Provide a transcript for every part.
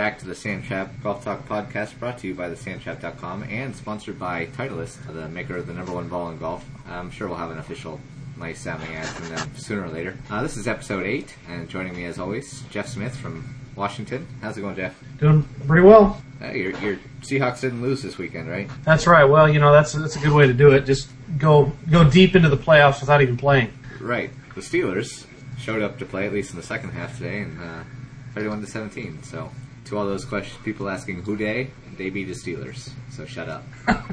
back to the Sandtrap Golf Talk podcast, brought to you by thesandtrap.com and sponsored by Titleist, the maker of the #1 ball in golf. I'm sure we'll have an official nice sounding ad from them sooner or later. This is episode 8, and joining me as always, Jeff Smith from Washington. How's it going, Jeff? Doing pretty well. Your Seahawks didn't lose this weekend, right? That's right. Well, that's a good way to do it. Just go deep into the playoffs without even playing. Right. The Steelers showed up to play, at least in the second half today, and 31-17. So, to all those people asking who they beat the Steelers. So shut up.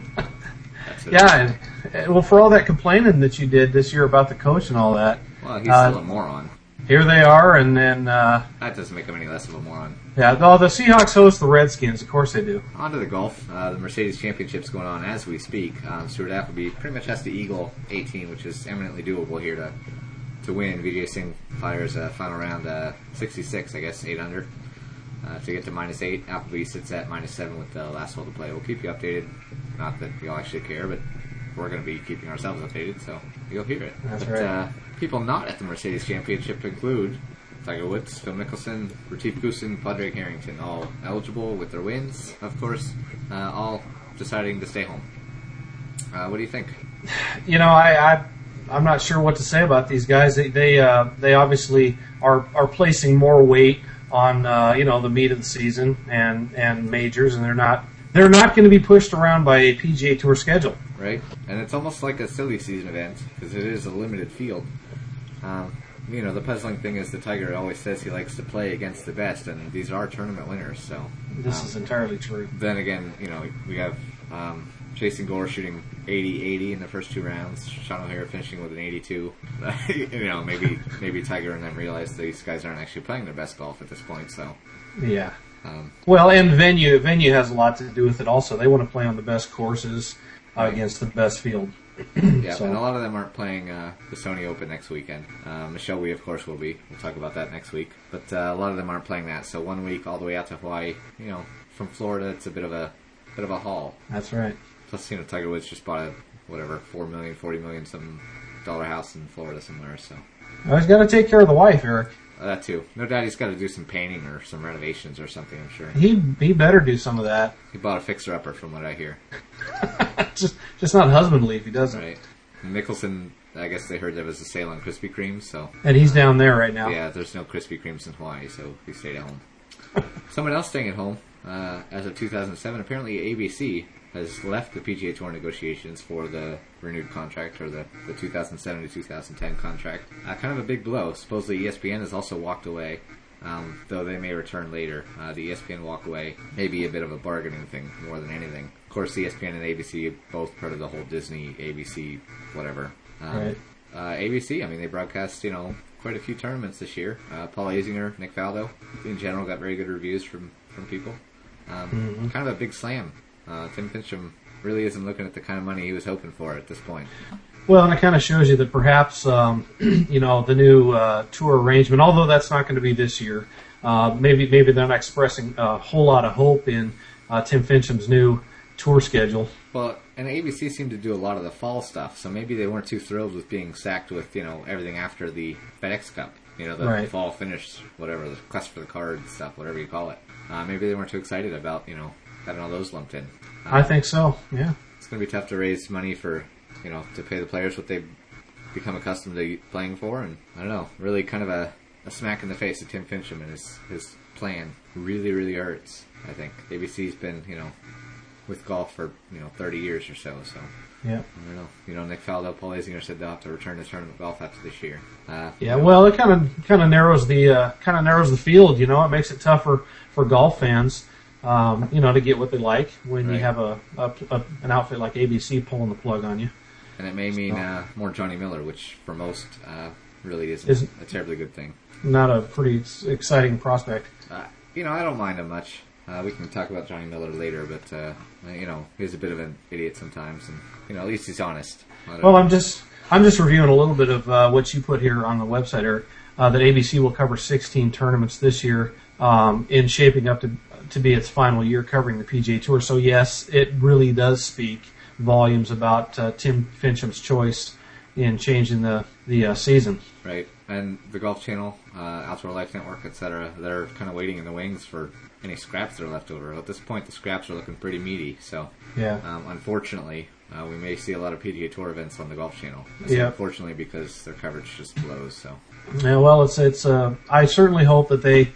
Yeah, and well, for all that complaining that you did this year about the coach and all that. Well, he's still a moron. Here they are, and then... that doesn't make him any less of a moron. Yeah, the Seahawks host the Redskins. Of course they do. On to the golf. The Mercedes Championship's going on as we speak. Stuart Appleby pretty much has to eagle 18, which is eminently doable here to win. Vijay Singh fires final round 66, I guess, 8 under. To get to -8, Appleby sits at -7 with the last hole to play. We'll keep you updated. Not that you'll actually care, but we're going to be keeping ourselves updated, so you'll hear it. That's right. People not at the Mercedes Championship include Tiger Woods, Phil Mickelson, Retief Goosen, Padraig Harrington, all eligible with their wins, of course, all deciding to stay home. What do you think? I'm not sure what to say about these guys. They obviously are placing more weight on the meat of the season and majors, and they're not going to be pushed around by a PGA Tour schedule. Right, and it's almost like a silly season event because it is a limited field. The puzzling thing is that Tiger always says he likes to play against the best, and these are tournament winners. So this is entirely true. Then again, we have Jason Gore shooting 80-80 in the first 2 rounds. Sean O'Hair finishing with an 82. Maybe Tiger and them realize these guys aren't actually playing their best golf at this point. So yeah. Well, and venue has a lot to do with it. Also, they want to play on the best courses against the best field. Yeah, so. And a lot of them aren't playing the Sony Open next weekend. Michelle Wie, of course, will be. We'll talk about that next week. But a lot of them aren't playing that. So 1 week all the way out to Hawaii. From Florida, it's a bit of a haul. That's right. Plus, Tiger Woods just bought a $4 million, $40 million some dollar house in Florida somewhere. So he's got to take care of the wife, Eric. That too. No doubt he's got to do some painting or some renovations or something, I'm sure. He better do some of that. He bought a fixer-upper from what I hear. just not husbandly if he doesn't. Right. Mickelson, I guess they heard there was a sale on Krispy Kremes, so... And he's down there right now. Yeah, there's no Krispy Kremes in Hawaii, so he stayed at home. Someone else staying at home, as of 2007, apparently ABC has left the PGA Tour negotiations for the renewed contract, or the 2007 to 2010 contract. Kind of a big blow. Supposedly ESPN has also walked away, though they may return later. The ESPN walk away may be a bit of a bargaining thing more than anything. Of course, ESPN and ABC are both part of the whole Disney, ABC, whatever. Right. ABC, they broadcast, quite a few tournaments this year. Paul Azinger, Nick Faldo, in general, got very good reviews from people. Kind of a big slam. Tim Finchem really isn't looking at the kind of money he was hoping for at this point. Well, and it kind of shows you that perhaps, the new tour arrangement, although that's not going to be this year, maybe they're not expressing a whole lot of hope in Tim Finchem's new tour schedule. Well, and ABC seemed to do a lot of the fall stuff, so maybe they weren't too thrilled with being sacked with, everything after the FedEx Cup. The right. Fall finish, whatever, the quest for the cards stuff, whatever you call it. Maybe they weren't too excited about, having all those lumped in. I think so, yeah. It's going to be tough to raise money for, to pay the players what they've become accustomed to playing for, and I don't know, really kind of a smack in the face of Tim Finchem and his plan really, really hurts, I think. ABC's been, with golf for, 30 years or so, yeah. I don't know. Nick Faldo, Paul Azinger said they'll have to return to tournament golf after this year. Well, it kind of narrows the field, It makes it tougher for golf fans. To get what they like when you have an outfit like ABC pulling the plug on you. And it may mean more Johnny Miller, which for most really isn't a terribly good thing. Not a pretty exciting prospect. I don't mind him much. We can talk about Johnny Miller later, but he's a bit of an idiot sometimes, and at least he's honest. Well, I'm just reviewing a little bit of what you put here on the website, Eric. That ABC will cover 16 tournaments this year, in shaping up to be its final year covering the PGA Tour. So yes, it really does speak volumes about Tim Finchem's choice in changing the season. Right. And the Golf Channel, Outdoor Life Network, etc., they're kind of waiting in the wings for any scraps that are left over. At this point, the scraps are looking pretty meaty. So, unfortunately, we may see a lot of PGA Tour events on the Golf Channel. Unfortunately, because their coverage just blows. So, yeah, well, it's. I certainly hope that they,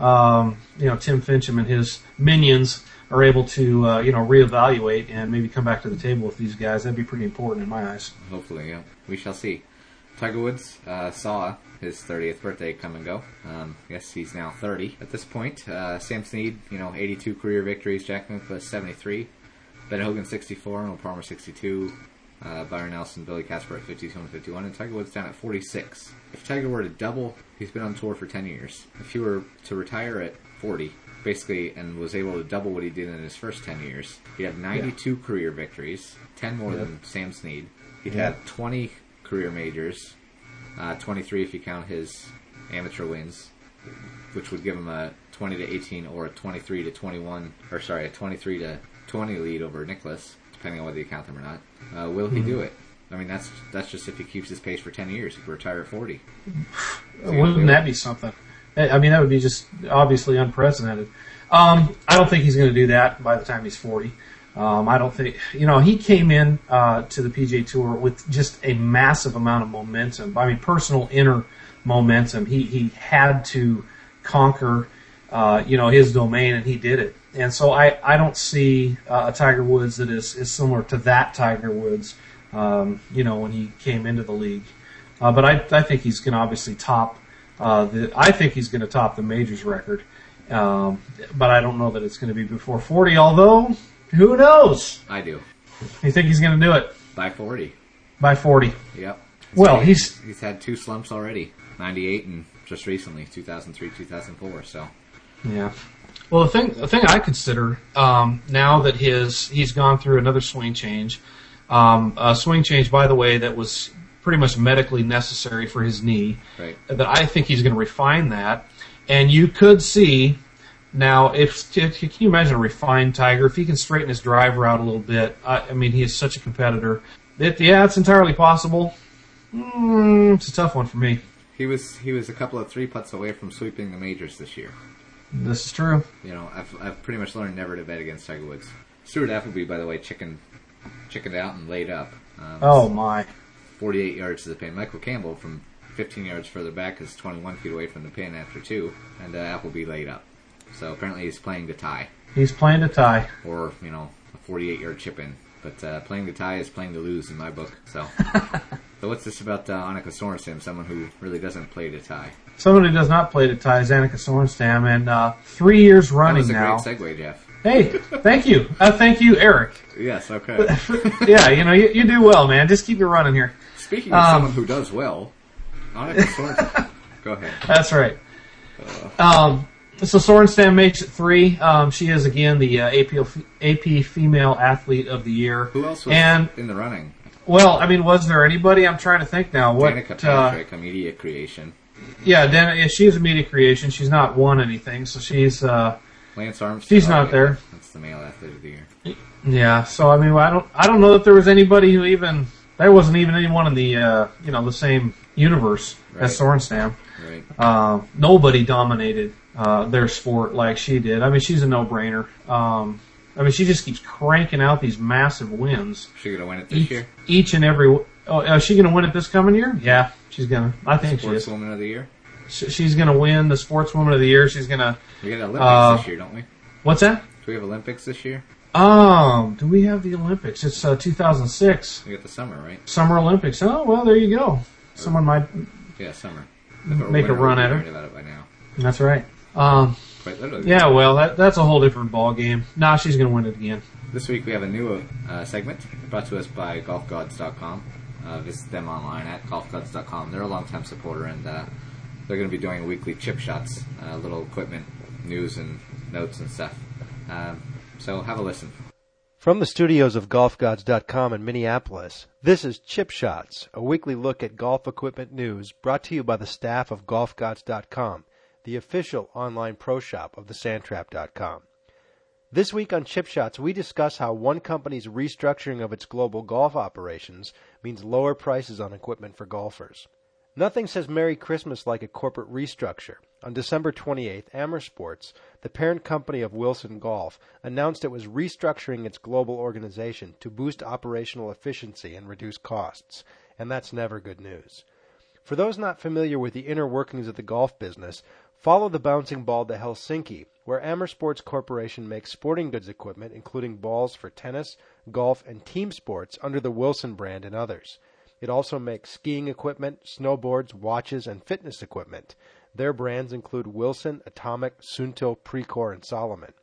Tim Fincham and his minions are able to, reevaluate and maybe come back to the table with these guys. That'd be pretty important in my eyes. Hopefully, yeah, we shall see. Tiger Woods saw his 30th birthday come and go. Yes, he's now 30 at this point. Sam Snead, 82 career victories. Jack Nicklaus, 73. Ben Hogan, 64. Arnold Palmer, 62. Byron Nelson, Billy Casper at 52 and 51. And Tiger Woods down at 46. If Tiger were to double, he's been on tour for 10 years. If he were to retire at 40, basically, and was able to double what he did in his first 10 years, he'd have 92 career victories, 10 more than Sam Snead. He'd have 20 career majors, 23 if you count his amateur wins, which would give him a 20 to 18 or a 23 to 21, or sorry, a 23 to 20 lead over Nicklaus, depending on whether you count them or not. Will he do it? I mean, that's just if he keeps his pace for 10 years. He could retire at 40. Wouldn't that be something? I mean, that would be just obviously unprecedented. I don't think he's going to do that by the time he's 40. I don't think, he came in to the PGA Tour with just a massive amount of momentum. I mean, personal inner momentum. He had to conquer, his domain, and he did it. And so I don't see a Tiger Woods that is similar to that Tiger Woods, when he came into the league. But I think he's going to obviously top I think he's going to top the majors record. But I don't know that it's going to be before 40, although who knows? I do. You think he's going to do it? By 40. By 40. Yep. Well, he's had two slumps already. 98 and just recently, 2003, 2004. So. Yeah. Well, the thing I consider now that he's gone through another swing change, a swing change, by the way, that was pretty much medically necessary for his knee. Right. That I think he's going to refine that, and you could see. Now, can you imagine a refined Tiger? If he can straighten his driver out a little bit, I mean, he is such a competitor. It's entirely possible. It's a tough one for me. He was a couple of 3-putts away from sweeping the majors this year. This is true. I've pretty much learned never to bet against Tiger Woods. Stuart Appleby, by the way, chickened out and laid up. Oh my! 48 yards to the pin. Michael Campbell from 15 yards further back is 21 feet away from the pin after 2, and Appleby laid up. So apparently he's playing to tie. He's playing to tie. Or, a 48-yard chip in. But playing to tie is playing to lose in my book. So so what's this about Annika Sorenstam, someone who really doesn't play to tie? Someone who does not play to tie is Annika Sorenstam, and 3 years running now. That was a great segue, Jeff. Hey, thank you. Thank you, Eric. Yes, okay. Yeah, you do well, man. Just keep it running here. Speaking of someone who does well, Annika Sorenstam. Go ahead. That's right. So Sorenstam makes it 3. She is, again, the AP Female Athlete of the Year. Who else was in the running? Well, I mean, was there anybody? I'm trying to think now. Danica Patrick, a media creation. Yeah, she's a media creation. She's not won anything, so she's... Lance Armstrong. She's not there. That's the Male Athlete of the Year. Yeah, so, I mean, I don't know that there was anybody who even... There wasn't even anyone in the, the same universe as Sorenstam. Right. Nobody dominated their sport like she did. I mean, she's a no-brainer. She just keeps cranking out these massive wins. Is she going to win it this year? Each and every... Oh, is she going to win it this coming year? Yeah, she's going to. I think she is. Sportswoman of the Year? She's going to win the Sportswoman of the Year. She's going to... We get Olympics this year, don't we? What's that? Do we have Olympics this year? Do we have the Olympics? It's 2006. We got the summer, right? Summer Olympics. Oh, well, there you go. Someone might... Yeah, summer. Make a run at her. About it by now. That's right. Quite literally. Yeah, well, that's a whole different ball game. Nah, she's going to win it again. This week we have a new segment brought to us by golfgods.com. Visit them online at golfgods.com. They're a longtime supporter, and they're going to be doing weekly chip shots, little equipment, news, and notes and stuff. So have a listen. From the studios of golfgods.com in Minneapolis, this is Chip Shots, a weekly look at golf equipment news brought to you by the staff of golfgods.com, the official online pro shop of thesandtrap.com. This week on Chip Shots, we discuss how one company's restructuring of its global golf operations means lower prices on equipment for golfers. Nothing says Merry Christmas like a corporate restructure. On December 28th, Amer Sports, the parent company of Wilson Golf, announced it was restructuring its global organization to boost operational efficiency and reduce costs, and that's never good news. For those not familiar with the inner workings of the golf business, follow the bouncing ball to Helsinki, where Amer Sports Corporation makes sporting goods equipment including balls for tennis, golf, and team sports under the Wilson brand and others. It also makes skiing equipment, snowboards, watches, and fitness equipment. Their brands include Wilson, Atomic, Suunto, Precor, and Salomon.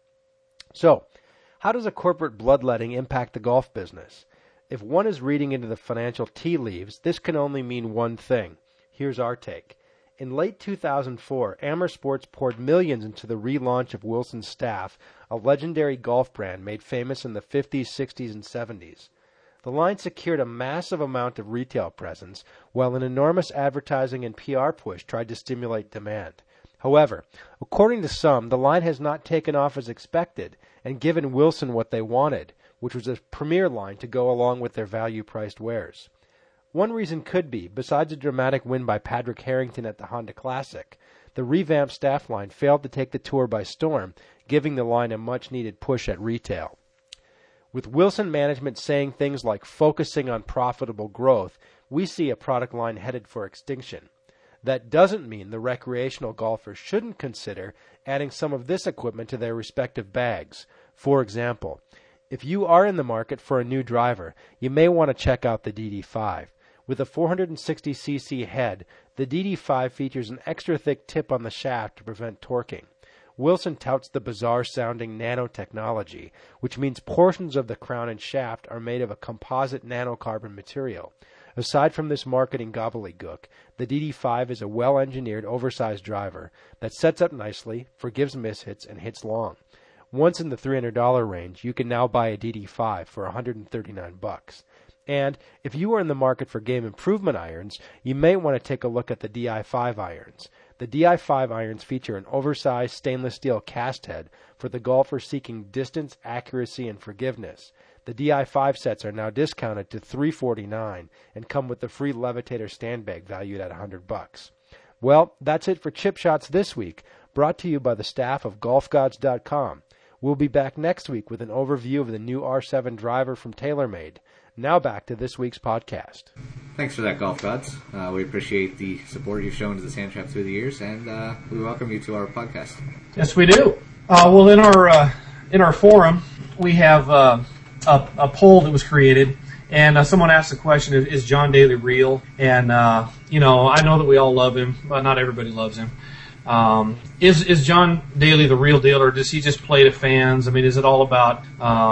So, how does a corporate bloodletting impact the golf business? If one is reading into the financial tea leaves, this can only mean one thing. Here's our take. In late 2004, Amer Sports poured millions into the relaunch of Wilson's Staff, a legendary golf brand made famous in the 50s, 60s, and 70s. The line secured a massive amount of retail presence, while an enormous advertising and PR push tried to stimulate demand. However, according to some, the line has not taken off as expected and given Wilson what they wanted, which was a premier line to go along with their value-priced wares. One reason could be, besides a dramatic win by Padraig Harrington at the Honda Classic, the revamped Staff line failed to take the tour by storm, giving the line a much-needed push at retail. With Wilson management saying things like focusing on profitable growth, we see a product line headed for extinction. That doesn't mean the recreational golfers shouldn't consider adding some of this equipment to their respective bags. For example, if you are in the market for a new driver, you may want to check out the DD5. With a 460cc head, the DD5 features an extra thick tip on the shaft to prevent torquing. Wilson touts the bizarre-sounding nanotechnology, which means portions of the crown and shaft are made of a composite nanocarbon material. Aside from this marketing gobbledygook, the DD5 is a well-engineered, oversized driver that sets up nicely, forgives mishits, and hits long. Once in the $300 range, you can now buy a DD5 for $139. And if you are in the market for game improvement irons, you may want to take a look at the DI5 irons. The DI5 irons feature an oversized stainless steel cast head for the golfer seeking distance, accuracy, and forgiveness. The DI5 sets are now discounted to $349 and come with the free Levitator stand bag valued at $100. Well, that's it for Chip Shots this week, brought to you by the staff of GolfGods.com. We'll be back next week with an overview of the new R7 driver from TaylorMade. Now back to this week's podcast. Thanks for that, Golf Gods. We appreciate the support you've shown to the Sand Trap through the years, and we welcome you to our podcast. Yes, we do. Well, in our forum, we have a poll that was created, and someone asked the question: is John Daly real? And I know that we all love him, but not everybody loves him. Is John Daly the real deal, or does he just play to fans? I mean, is it all about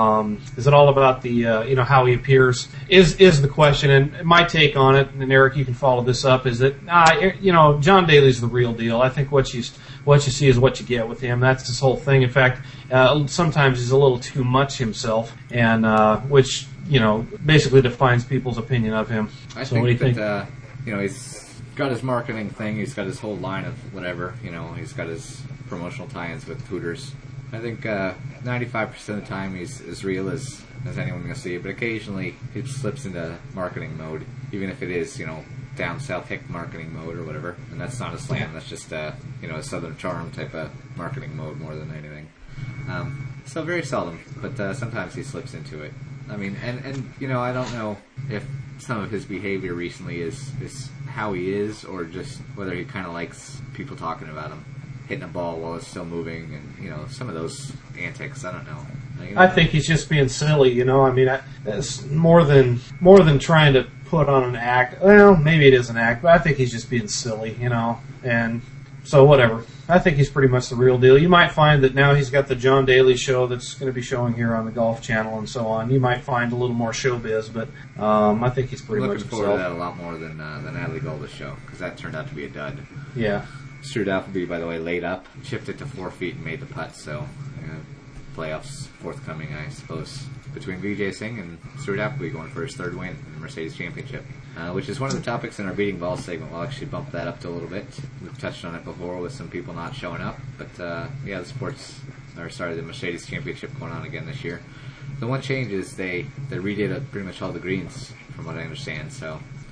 the how he appears? Is the question? And my take on it, and Eric, you can follow this up, is that John Daly's the real deal. I think what you see is what you get with him. That's this whole thing. In fact, sometimes he's a little too much himself, and which basically defines people's opinion of him. I think that he's got his marketing thing. He's got his whole line of whatever. He's got his promotional tie-ins with Hooters. I think 95% of the time he's as real as anyone can see. But occasionally he slips into marketing mode, even if it is down south hick marketing mode or whatever. And that's not a slam. That's just a Southern Charm type of marketing mode more than anything. So very seldom, but sometimes he slips into it. I mean, and I don't know if some of his behavior recently is how he is, or just whether he kind of likes people talking about him hitting a ball while it's still moving, and some of those antics. I don't know. I think he's just being silly. I mean, it's more than trying to put on an act. Well, maybe it is an act, but I think he's just being silly. And so whatever. I think he's pretty much the real deal. You might find that now he's got the John Daly show that's going to be showing here on the Golf Channel and so on. You might find a little more showbiz, but I think he's pretty much himself. Looking forward to that a lot more than the Natalie Golda show, because that turned out to be a dud. Yeah. Stuart Appleby, by the way, laid up, chipped it to 4 feet and made the putt, so playoffs forthcoming, I suppose, between Vijay Singh and Stuart Appleby going for his third win in the Mercedes Championship, which is one of the topics in our Beating Balls segment. We'll actually bump that up to a little bit. We've touched on it before with some people not showing up, but the Mercedes Championship going on again this year. The one change is they redid pretty much all the greens, from what I understand, so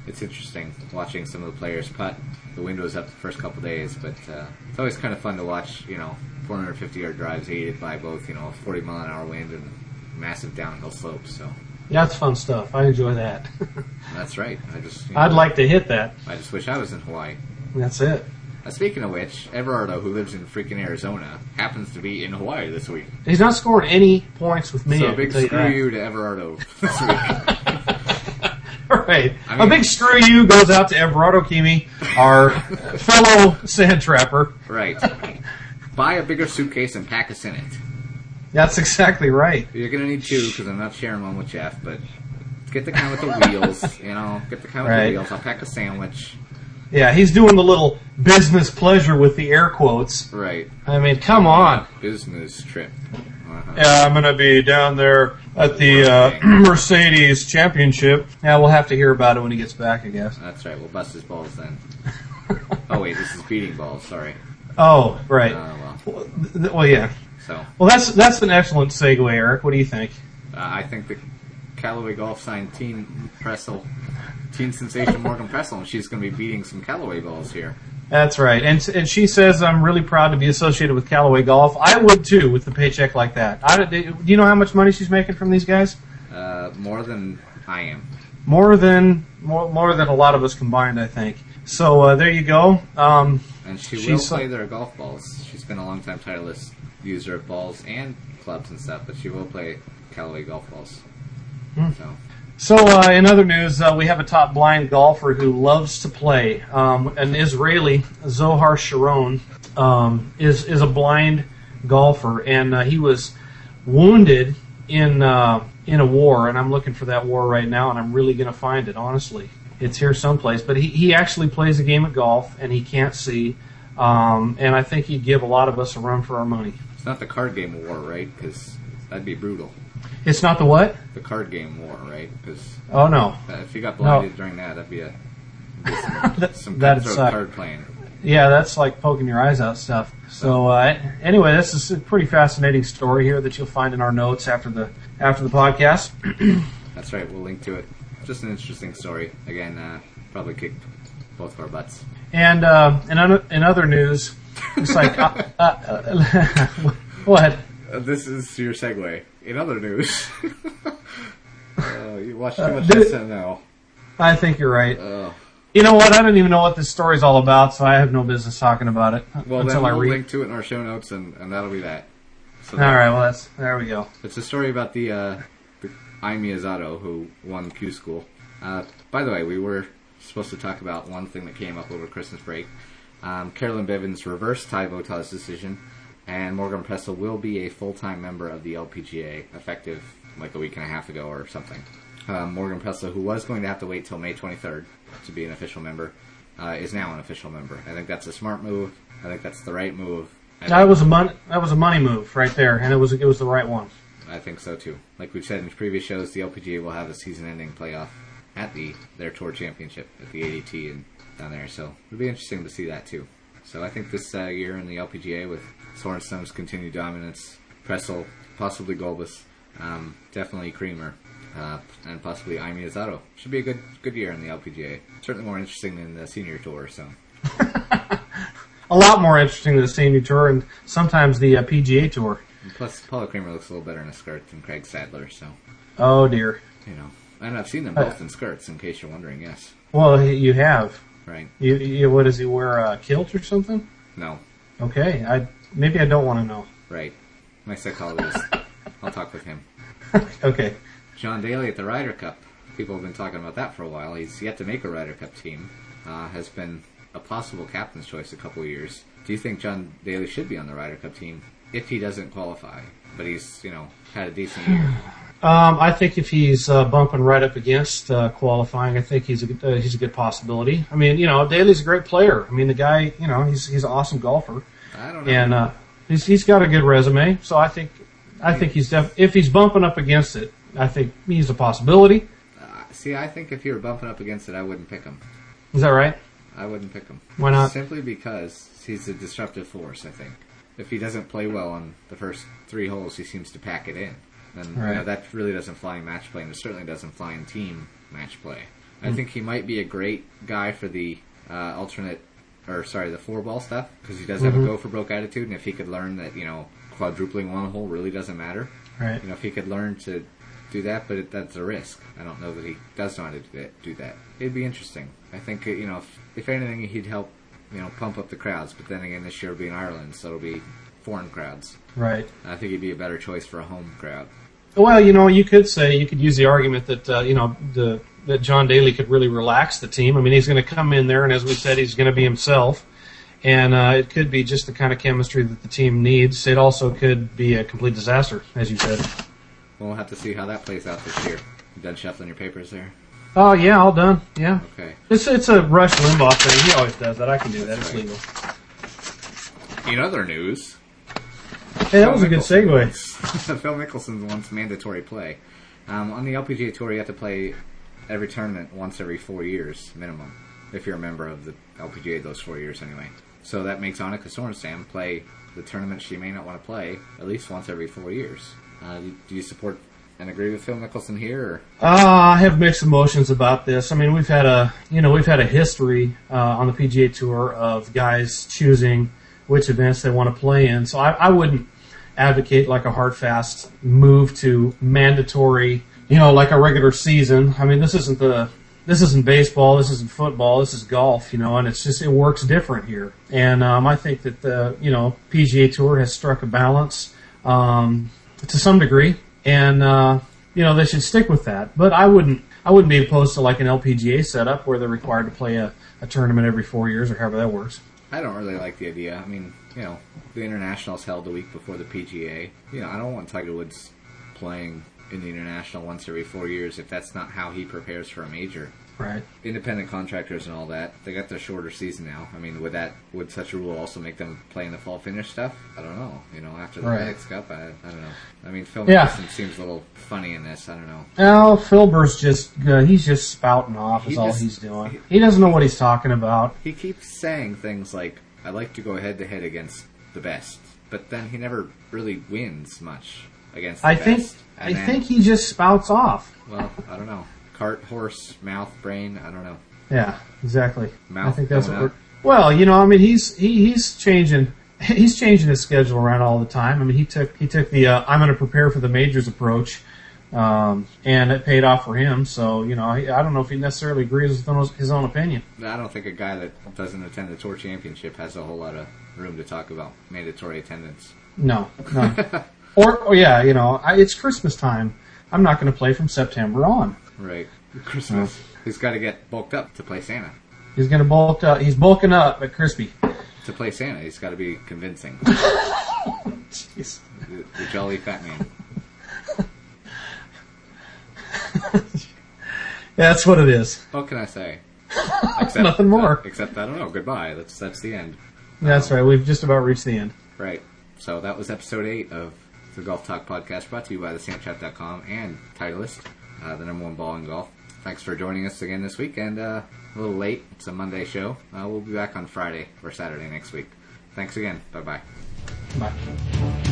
it's interesting watching some of the players putt. The wind was up the first couple days, but it's always kind of fun to watch, 450-yard drives aided by both, a 40-mile-an-hour wind and massive downhill slopes. So Yeah, that's fun stuff. I enjoy that. that's right. I'd like to hit that. I just wish I was in Hawaii. That's it. Speaking of which, Everardo, who lives in freaking Arizona, happens to be in Hawaii this week. He's not scoring any points with me. So I a big can tell screw you you to Everardo this week. Right. I mean- A big screw you goes out to Everardo Kimi, our fellow sand trapper. Right. Buy a bigger suitcase and pack us in it. That's exactly right. You're going to need two because I'm not sharing one with Jeff, but get the kind with the wheels, get the kind with Right. the wheels. I'll pack a sandwich. Yeah, he's doing the little business pleasure with the air quotes. Right. I mean, come on. Business trip. Uh-huh. Yeah, I'm going to be down there at the Mercedes Championship. Yeah, we'll have to hear about it when he gets back, I guess. That's right. We'll bust his balls then. Oh, wait. This is beating balls. Sorry. Oh, right. Well, yeah. So, Well, that's an excellent segue, Eric. What do you think? I think that Callaway Golf signed teen sensation Morgan Pressel, and she's going to be beating some Callaway balls here. That's right. And she says, I'm really proud to be associated with Callaway Golf. I would, too, with the paycheck like that. Do you know how much money she's making from these guys? More than I am. More than a lot of us combined, I think. So there you go. And she will she's- play their golf balls. She's been a long-time Titleist user of balls and clubs and stuff, but she will play Callaway golf balls. So in other news, we have a top blind golfer who loves to play. An Israeli, Zohar Sharon, is a blind golfer, and he was wounded in a war, and I'm looking for that war right now, and I'm really going to find it, honestly. It's here someplace. But he actually plays a game of golf, and he can't see, and I think he'd give a lot of us a run for our money. It's not the card game war, right? Because that'd be brutal. It's not the what? The card game war, right? Because Oh, no. if you got blinded during that, that'd be some That'd cutthroat suck. card playing. Yeah, that's like poking your eyes out stuff. So anyway, this is a pretty fascinating story here that you'll find in our notes after the podcast. That's right. We'll link to it. Just an interesting story. Again, probably kicked both of our butts. And in other news, it's like what? This is your segue. In other news, you watch too much did- SNL. I think you're right. Oh. You know what? I don't even know what this story's all about, so I have no business talking about it Well, until then I we'll read. link to it in our show notes, and that'll be that. So All right, well there we go. It's a story about the Ai Miyazato who won Q School. By the way, we were supposed to talk about one thing that came up over Christmas break. Carolyn Bivens reversed Ty Vota's decision, and Morgan Pressel will be a full-time member of the LPGA, effective like a week and a half ago or something. Morgan Pressel, who was going to have to wait till May 23rd to be an official member, is now an official member. I think that's a smart move. I think that's the right move. That was a money move right there, and it was the right one. I think so too. Like we've said in previous shows, the LPGA will have a season-ending playoff at their tour championship at the ADT and down there. So it'll be interesting to see that too. So I think this year in the LPGA with Sorensen's continued dominance, Pressel, possibly Golbus, definitely Creamer, and possibly Ai Miyazato should be a good year in the LPGA. Certainly more interesting than the senior tour. So. A lot more interesting than the senior tour and sometimes the PGA tour. And plus, Paula Creamer looks a little better in a skirt than Craig Sadler. So. Oh dear. And I've seen them both in skirts. In case you're wondering, yes. Well, you have. Right. You what does he wear? A kilt or something? No. Okay. Maybe I don't want to know. Right. My psychologist. I'll talk with him. Okay. John Daly at the Ryder Cup. People have been talking about that for a while. He's yet to make a Ryder Cup team. Has been a possible captain's choice a couple of years. Do you think John Daly should be on the Ryder Cup team if he doesn't qualify? But he's, had a decent year. I think if he's bumping right up against qualifying, I think he's a good possibility. I mean, Daly's a great player. I mean, the guy, he's an awesome golfer, I don't know. and he's got a good resume. So I think he's if he's bumping up against it, I think he's a possibility. See, I think if you were bumping up against it, I wouldn't pick him. Is that right? I wouldn't pick him. Why not? Simply because he's a disruptive force, I think. If he doesn't play well on the first 3 holes, he seems to pack it in. And Right. that really doesn't fly in match play, and it certainly doesn't fly in team match play. I think he might be a great guy for the the four ball stuff, because he does have a go for broke attitude, and if he could learn that, quadrupling one hole really doesn't matter. Right. If he could learn to do that, but that's a risk. I don't know that he does know how to do that. It'd be interesting. I think, if anything, he'd help, pump up the crowds. But then again, this year will be in Ireland, so it'll be foreign crowds. Right. I think he'd be a better choice for a home crowd. Well, you could use the argument that, that John Daly could really relax the team. I mean, he's going to come in there, and as we said, he's going to be himself. And it could be just the kind of chemistry that the team needs. It also could be a complete disaster, as you said. We'll have to see how that plays out this year. You done shuffling your papers there? Oh, yeah, all done. Yeah. Okay. It's a Rush Limbaugh thing. He always does that. I can do that. It's legal. In other news... Hey, that was a good segue. Phil Mickelson wants mandatory play. On the LPGA Tour, you have to play every tournament once every 4 years, minimum. If you're a member of the LPGA those 4 years anyway. So that makes Annika Sorenstam play the tournament she may not want to play at least once every 4 years. Do you support and agree with Phil Mickelson here? Or? I have mixed emotions about this. I mean, we've had a history on the PGA Tour of guys choosing which events they want to play in. So I wouldn't advocate like a hard fast move to mandatory, like a regular season. I mean, this isn't baseball, this isn't football, this is golf, and it works different here. And I think that the PGA Tour has struck a balance to some degree, and they should stick with that. But I wouldn't be opposed to like an LPGA setup where they're required to play a tournament every 4 years or however that works. I don't really like the idea. I mean, the International's held the week before the PGA. I don't want Tiger Woods playing in the International once every 4 years if that's not how he prepares for a major. Right. Independent contractors and all that, they got their shorter season now. I mean, would such a rule also make them play in the fall finish stuff? I don't know. After the FedEx Cup, I don't know. I mean, Phil Mickelson seems a little funny in this. I don't know. Well, Philber's he's just spouting off is all he's doing. He doesn't know what he's talking about. He keeps saying things like, I like to go head-to-head against the best. But then he never really wins much against the best. I think he just spouts off. Well, I don't know. Cart, horse, mouth, brain, I don't know. Yeah, exactly. Mouth, I think that's what we're... Well, I mean, he's changing his schedule around all the time. I mean, he took the I'm going to prepare for the majors approach, and it paid off for him. So, I don't know if he necessarily agrees with his own opinion. I don't think a guy that doesn't attend the Tour Championship has a whole lot of room to talk about mandatory attendance. No. or yeah, it's Christmas time. I'm not going to play from September on. Right. Christmas. He's got to get bulked up to play Santa. He's going to bulk up. He's bulking up at Crispy. To play Santa, he's got to be convincing. Jeez. The jolly fat man. That's what it is. What can I say? Nothing more. Except, I don't know. Goodbye. That's the end. That's right. We've just about reached the end. Right. So that was episode 8 of the Golf Talk Podcast, brought to you by thesampchat.com and Titleist, the number one ball in golf. Thanks for joining us again this week, and a little late. It's a Monday show. We'll be back on Friday or Saturday next week. Thanks again. Bye-bye. Bye.